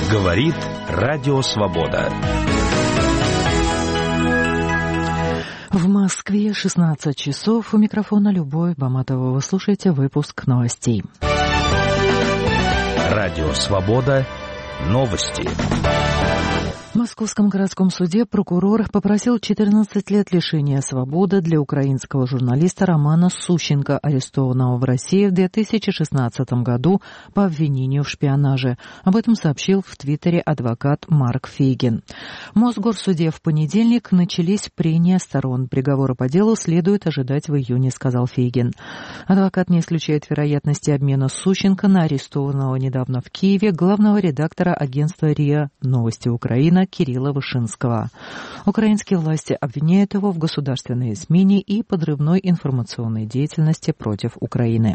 Говорит Радио Свобода. В Москве 16 часов. У микрофона Любовь Баматова. Вы слушаете выпуск новостей. Радио Свобода. Новости. В Московском городском суде прокурор попросил 14 лет лишения свободы для украинского журналиста Романа Сущенко, арестованного в России в 2016 году по обвинению в шпионаже. Об этом сообщил в Твиттере адвокат Марк Фейгин. В Мосгорсуде в понедельник начались прения сторон. Приговора по делу следует ожидать в июне, сказал Фейгин. Адвокат не исключает вероятности обмена Сущенко на арестованного недавно в Киеве главного редактора агентства РИА «Новости Украины» Кирилла Вышинского. Украинские власти обвиняют его в государственной измене и подрывной информационной деятельности против Украины.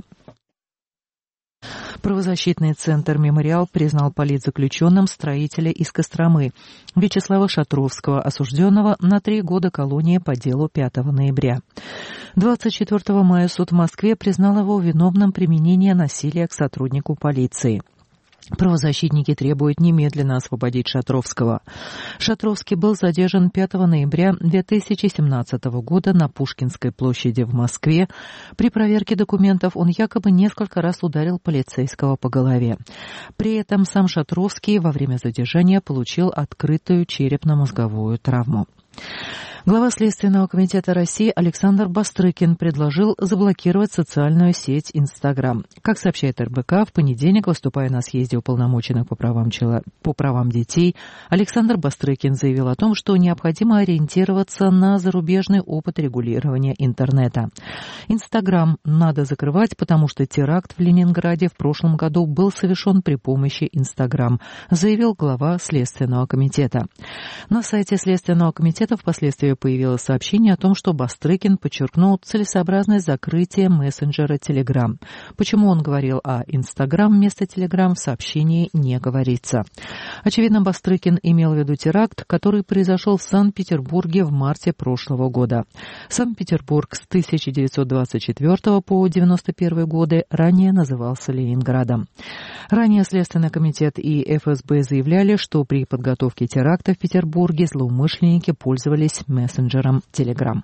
Правозащитный центр «Мемориал» признал политзаключенным строителя из Костромы Вячеслава Шатровского, осужденного на 3 года колонии по делу 5 ноября. 24 мая суд в Москве признал его виновным в применении насилия к сотруднику полиции. Правозащитники требуют немедленно освободить Шатровского. Шатровский был задержан 5 ноября 2017 года на Пушкинской площади в Москве. При проверке документов он якобы несколько раз ударил полицейского по голове. При этом сам Шатровский во время задержания получил открытую черепно-мозговую травму. Глава Следственного комитета России Александр Бастрыкин предложил заблокировать социальную сеть Instagram. Как сообщает РБК, в понедельник, выступая на съезде уполномоченных по правам детей, Александр Бастрыкин заявил о том, что необходимо ориентироваться на зарубежный опыт регулирования интернета. Instagram надо закрывать, потому что теракт в Ленинграде в прошлом году был совершен при помощи Instagram, заявил глава Следственного комитета. На сайте Следственного комитета впоследствии появилось сообщение о том, что Бастрыкин подчеркнул целесообразность закрытия мессенджера Telegram. Почему он говорил о Instagram вместо Telegram, в сообщении не говорится. Очевидно, Бастрыкин имел в виду теракт, который произошел в Санкт-Петербурге в марте прошлого года. Санкт-Петербург с 1924 по 1991 годы ранее назывался Ленинградом. Ранее Следственный комитет и ФСБ заявляли, что при подготовке теракта в Петербурге злоумышленники пользовались мессенджером Telegram.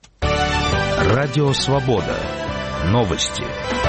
Радио Свобода. Новости.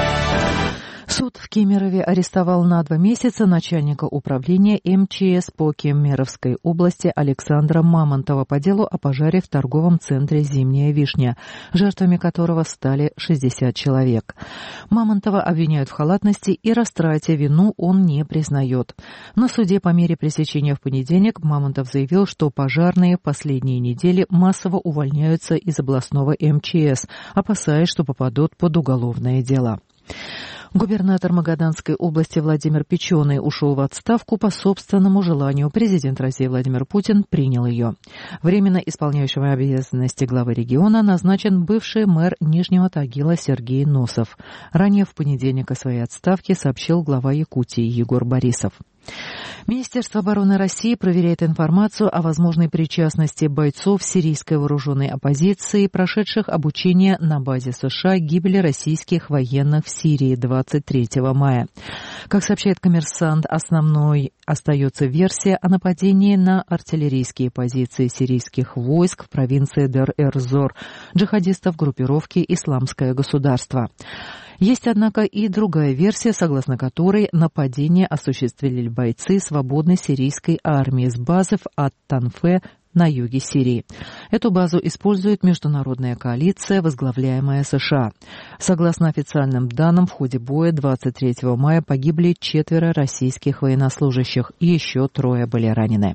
Суд в Кемерове арестовал на 2 месяца начальника управления МЧС по Кемеровской области Александра Мамонтова по делу о пожаре в торговом центре «Зимняя вишня», жертвами которого стали 60 человек. Мамонтова обвиняют в халатности и растрате, вину он не признает. На суде по мере пресечения в понедельник Мамонтов заявил, что пожарные в последние недели массово увольняются из областного МЧС, опасаясь, что попадут под уголовное дело. Губернатор Магаданской области Владимир Печеный ушел в отставку по собственному желанию. Президент России Владимир Путин принял ее. Временно исполняющим обязанности главы региона назначен бывший мэр Нижнего Тагила Сергей Носов. Ранее в понедельник о своей отставке сообщил глава Якутии Егор Борисов. Министерство обороны России проверяет информацию о возможной причастности бойцов сирийской вооруженной оппозиции, прошедших обучение на базе США, к гибели российских военных в Сирии 23 мая. Как сообщает «Коммерсант», основной остается версия о нападении на артиллерийские позиции сирийских войск в провинции Дер-эр-Зор, джихадистов группировки «Исламское государство». Есть, однако, и другая версия, согласно которой нападение осуществили бойцы свободной сирийской армии с базы в Ат-Танфе на юге Сирии. Эту базу использует международная коалиция, возглавляемая США. Согласно официальным данным, в ходе боя 23 мая погибли 4 российских военнослужащих, и еще 3 были ранены.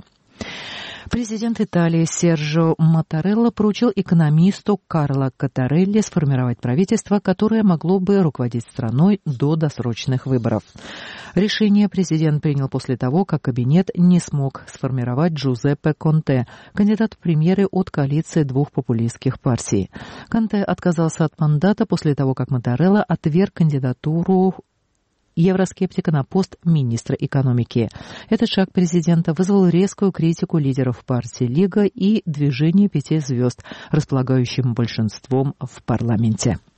Президент Италии Серджио Маттарелла поручил экономисту Карло Коттарелли сформировать правительство, которое могло бы руководить страной до досрочных выборов. Решение президент принял после того, как кабинет не смог сформировать Джузеппе Конте, кандидат в премьеры от коалиции 2 популистских партий. Конте отказался от мандата после того, как Маттарелла отверг кандидатуру евроскептика на пост министра экономики. Этот шаг президента вызвал резкую критику лидеров партии Лига и движения 5 звезд, располагающим большинством в парламенте.